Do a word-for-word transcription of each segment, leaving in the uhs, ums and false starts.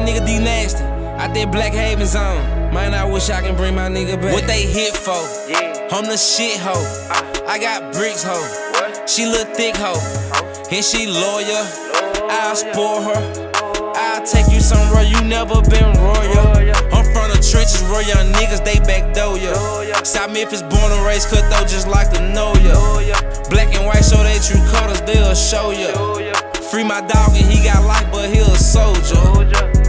nigga D Nasty, out there Black Haven zone. Man, I wish I can bring my nigga back. What they hit for? Yeah. I'm the shit hoe. I got bricks hoe. She look thick hoe. And she loyal. I'll spoil her. I'll take you somewhere you never been royal. I'm from the trenches, royal young niggas, they backdoor ya. South Memphis, born and raised, cutthroat just like to know ya. Black and white, show they true colors, they'll show ya. Free my dog and he got life, but he a soldier.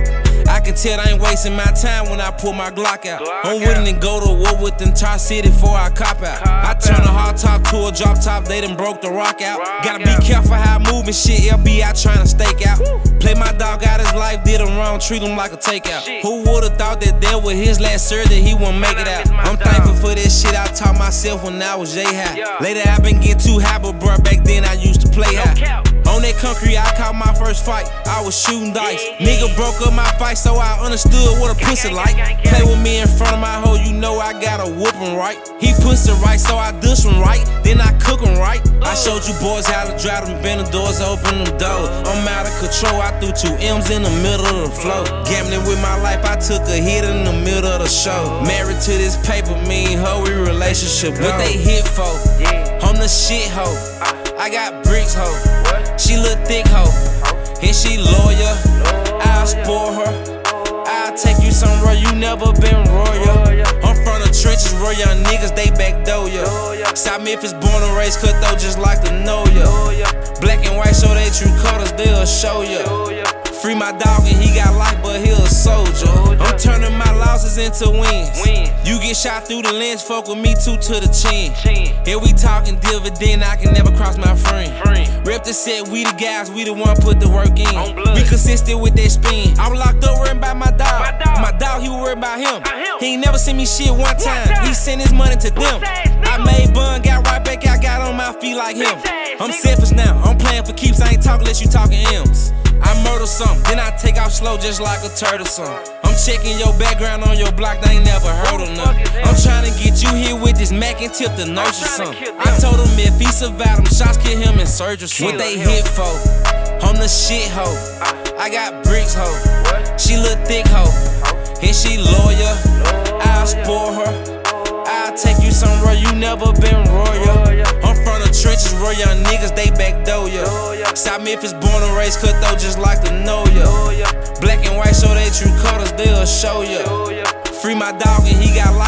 I can tell I ain't wasting my time when I pull my Glock out. I'm willing to go to war with the entire city before I cop out. I turn a hard top to a drop top, they done broke the rock out. Gotta be careful how I move and shit, L B I tryna stake out. Play my dog out his life, did him wrong, treat him like a takeout. Who would've thought that that was his last surgery, he wouldn't make it out. I'm thankful for this shit I taught myself when I was J-High. Later I been getting too high, but bruh, back then I used to play high. On that concrete, I caught my first fight, I was shooting dice. Nigga broke up my fight, so I understood what a pussy like. Play with me in front of my hoe, you know I gotta whoop him right. He pussy right, so I dish him right, then I cook him right. I showed you boys how to drive them, bend the doors, open them doors. I'm out of control, I threw two M's in the middle of the flow. Gambling with my life, I took a hit in the middle of the show. Married to this paper, me and her, we relationship. What they hit for? I'm the shit hoe. I got bricks hoe. She look thick hoe. And she loyal. I'll spoil her. I'll take you somewhere you never been royal. I'm from the trenches, royal young niggas, they backdoor ya. South Memphis, born and raised, cutthroat just like to know ya. Black and white, show they true colors, they'll show ya. Free my dog and he got life, but he a soldier. I'm turning my losses into wins. You get shot through the lens, fuck with me two to the chin. Here we talking dividend, I can never cross my friend. Rep the set, we the guys, we the one put the work in. We consistent with that spin. I was locked up worrying about my dog. My dog, he was worried about him. He ain't never seen me shit one time. He sent his money to them. I made bun, got right back out, got on my feet like him. I'm selfish now, I'm playing for keeps, I ain't talking unless you talking M's. I murder some, then I take off slow just like a turtle son. I'm checking your background on your block, they ain't never heard of none. I'm trying to get you here with this Mac and tip the nurse or something. I told him if he survived them shots, kill him in surgery. What they hit for? I'm the shit hoe. I got bricks hoe. She look thick hoe. And she loyal. I'll spoil her. I'll take you somewhere you never been royal. I'm from the trenches, royal young niggas, they backdoor ya. South Memphis, born and raised, cutthroat just like to know ya. Black and white, show they true colors, they'll show ya. Free my dog and he got life.